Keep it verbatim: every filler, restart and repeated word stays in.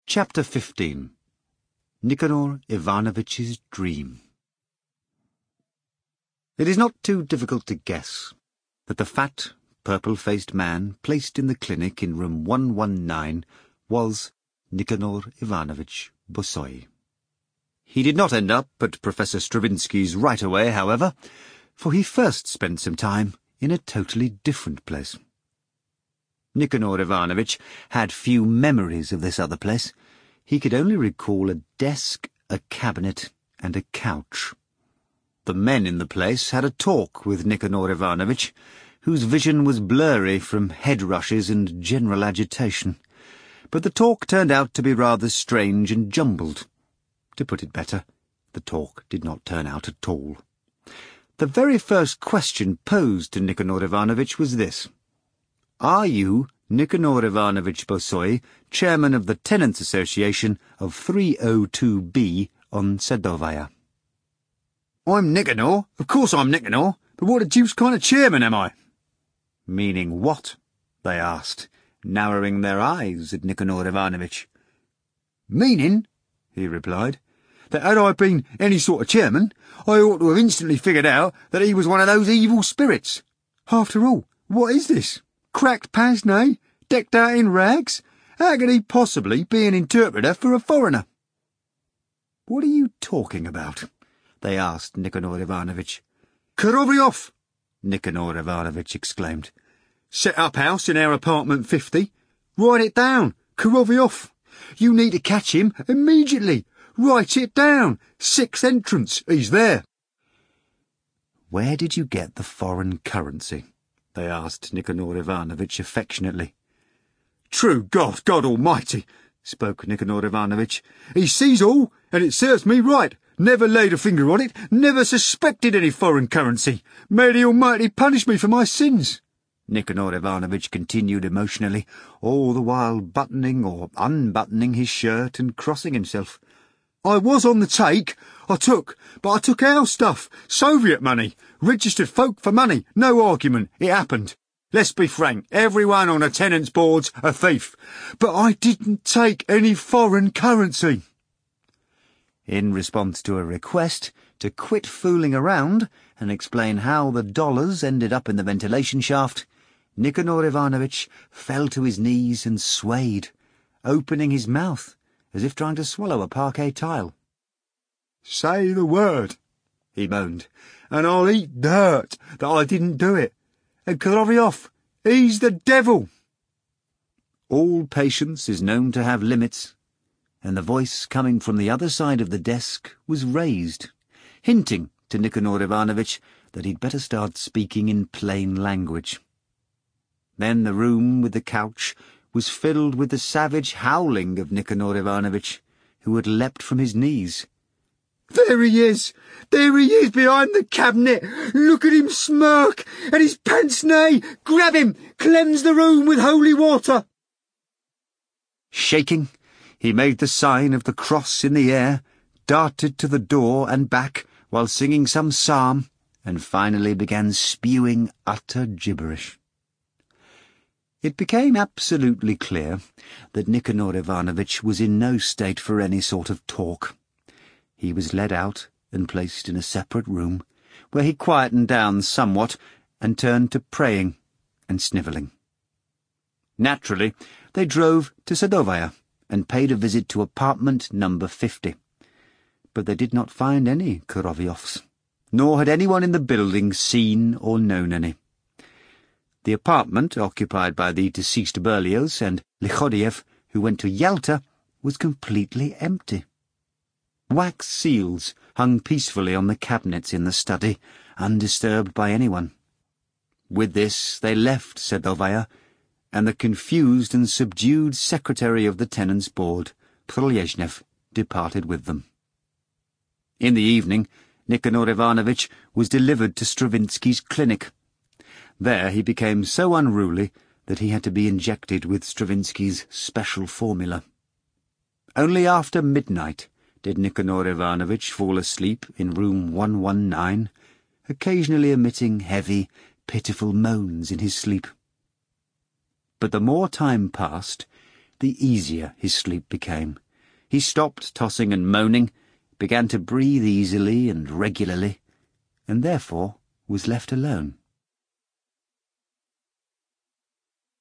Chapter fifteen. Nikanor Ivanovitch's Dream. It is not too difficult to guess that the fat, purple-faced man placed in the clinic in room one one nine was Nikanor Ivanovitch Bosoi. He did not end up at Professor Stravinsky's right away, however, for he first spent some time in a totally different place. Nikanor Ivanovitch had few memories of this other place. He could only recall a desk, a cabinet, and a couch. The men in the place had a talk with Nikanor Ivanovitch, whose vision was blurry from head rushes and general agitation. But the talk turned out to be rather strange and jumbled. To put it better, the talk did not turn out at all. The very first question posed to Nikanor Ivanovitch was this: "Are you, Nikanor Ivanovitch Bosoi, chairman of the Tenants' Association of three oh two B on Sadovaya?" "I'm Nikanor. Of course I'm Nikanor. But what a deuce kind of chairman am I?" "Meaning what?" they asked, narrowing their eyes at Nikanor Ivanovitch. "Meaning," he replied, "that had I been any sort of chairman, I ought to have instantly figured out that he was one of those evil spirits. After all, what is this? Cracked pince-nez, decked out in rags? How could he possibly be an interpreter for a foreigner?" "What are you talking about?" they asked Nikanor Ivanovitch. "Korovyov!" Nikanor Ivanovitch exclaimed. "Set up house in our apartment fifty. Write it down. Korovyov. You need to catch him immediately. Write it down. Sixth entrance. He's there." "Where did you get the foreign currency?" they asked Nikanor Ivanovitch affectionately. "True God, God Almighty," spoke Nikanor Ivanovitch. "He sees all, and it serves me right. Never laid a finger on it, never suspected any foreign currency. May the Almighty punish me for my sins," Nikanor Ivanovitch continued emotionally, all the while buttoning or unbuttoning his shirt and crossing himself. "I was on the take. I took, but I took our stuff, Soviet money, registered folk for money, no argument, it happened. Let's be frank, everyone on a tenants' board's a thief. But I didn't take any foreign currency." In response to a request to quit fooling around and explain how the dollars ended up in the ventilation shaft, Nikanor Ivanovitch fell to his knees and swayed, opening his mouth as if trying to swallow a parquet tile. "Say the word," he moaned, "and I'll eat dirt that I didn't do it. And Korovyov, he's the devil." All patience is known to have limits, and the voice coming from the other side of the desk was raised, hinting to Nikanor Ivanovitch that he'd better start speaking in plain language. Then the room with the couch was filled with the savage howling of Nikanor Ivanovitch, who had leapt from his knees. "There he is! There he is behind the cabinet! Look at him smirk! And his pince-nez! Grab him! Cleanse the room with holy water!" Shaking, he made the sign of the cross in the air, darted to the door and back while singing some psalm, and finally began spewing utter gibberish. It became absolutely clear that Nikanor Ivanovitch was in no state for any sort of talk. He was led out and placed in a separate room, where he quietened down somewhat and turned to praying and snivelling. Naturally, they drove to Sadovaya and paid a visit to apartment number fifty. But they did not find any Korovyovs, nor had anyone in the building seen or known any. The apartment, occupied by the deceased Berlioz and Lichodiev, who went to Yalta, was completely empty. Wax seals hung peacefully on the cabinets in the study, undisturbed by anyone. With this they left Sadovaya, and the confused and subdued secretary of the tenants' board, Prolezhnev, departed with them. In the evening, Nikanor Ivanovitch was delivered to Stravinsky's clinic. There he became so unruly that he had to be injected with Stravinsky's special formula. Only after midnight did Nikanor Ivanovitch fall asleep in room one one nine, occasionally emitting heavy, pitiful moans in his sleep. But the more time passed, the easier his sleep became. He stopped tossing and moaning, began to breathe easily and regularly, and therefore was left alone.